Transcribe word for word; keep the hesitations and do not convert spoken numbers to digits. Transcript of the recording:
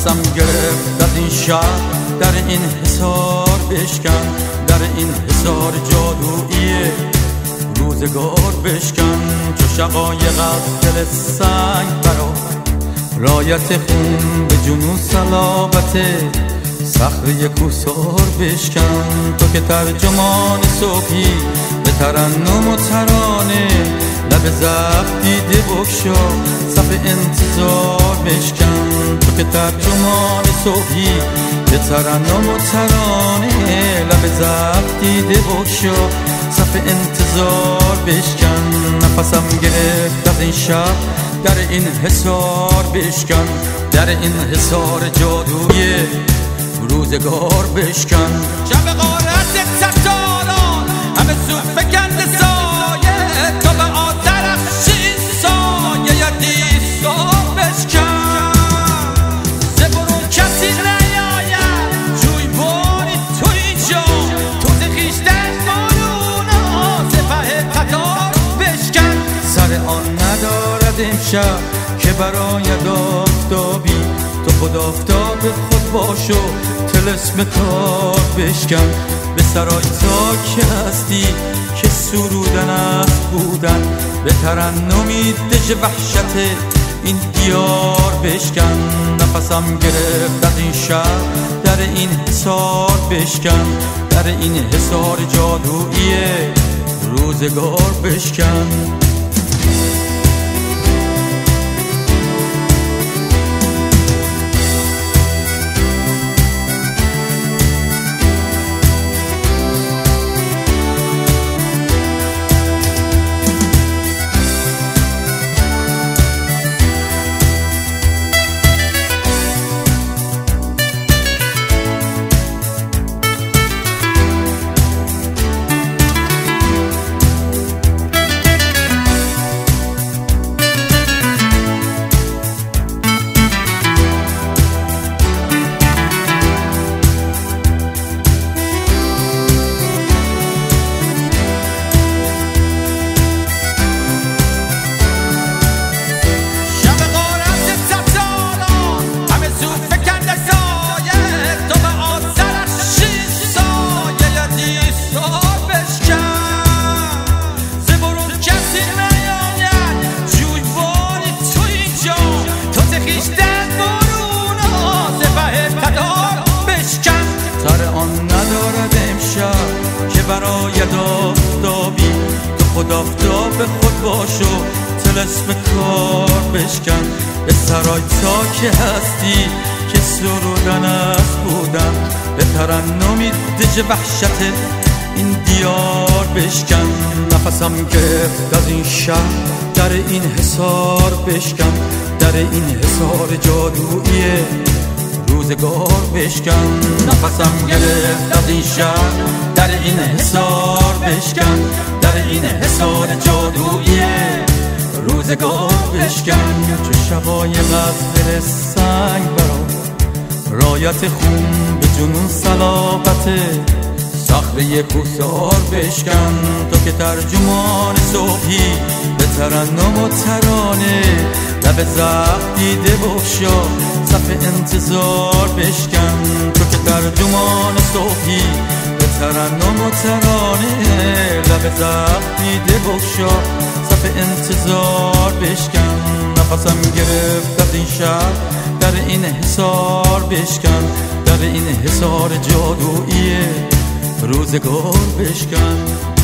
نفسم گرفت از این شب در این حصار بشکن، در این حصار جادویی روزگار بشکن. چو شقایق از دل سنگ برا رایت خون به جنون صلابت صخره کوسار بشکن. تو که ترجمان صبحی به ترنم و ترانه، لب زخم دیده بگشا صف انتظار بشکن. تو که ترجمان صبحی به ترنم و ترانه، لب زخم دیده بگشا صف انتظار بشکن. نفسم گرفت از این شب در این حصار بشکن، در این حصار جادویی روزگار بشکن. شب غارت ستاران همه سو فکنده سایه، تا به آترخش این سایه یا دیسار بشکن. زبرون کسی نیاید جوی باری تو اینجا، تو زخیشتن بارونا سپه قطار بشکن. سر آن ندارد امشب که برای آفتابی، تو خود آفتاب خود باش و طلسم کار بشکن. به سرای تا که هستی که سرودن است بودن، به ترنمی دژ وحشت این دیار بشکن. نفسم گرفت از این شب در این حصار بشکن، در این حصار جادویی روزگار بشکن. برای آفتابی تو خود آفتاب خود باش و طلسم کار بشکن. به سرای تا که هستی که سرودن است بودن، به ترنمی دژ وحشت این دیار بشکن. نفسم گرفت از این شب در این حصار بشکن، در این حصار جادویی روزگار بشکن. نفسم گرفت از این شب در این حصار بشکن، در این حصار جادویی روزگار بشکن. چه شقایق از دل سنگ برا رایت خون به جنون صلابت صخره کوسار بشکن. تو که ترجمان صبحی به ترنم و ترانه، لب زخم دیده بگشا صف انتظار بشکن. تو که ترجمان صبحی به ترنم و ترانه، لب زخم دیده بگشا صف انتظار بشکن. نفسم گرفت از این شب در این حصار بشکن، در این حصار جادویی روزگار بشکن.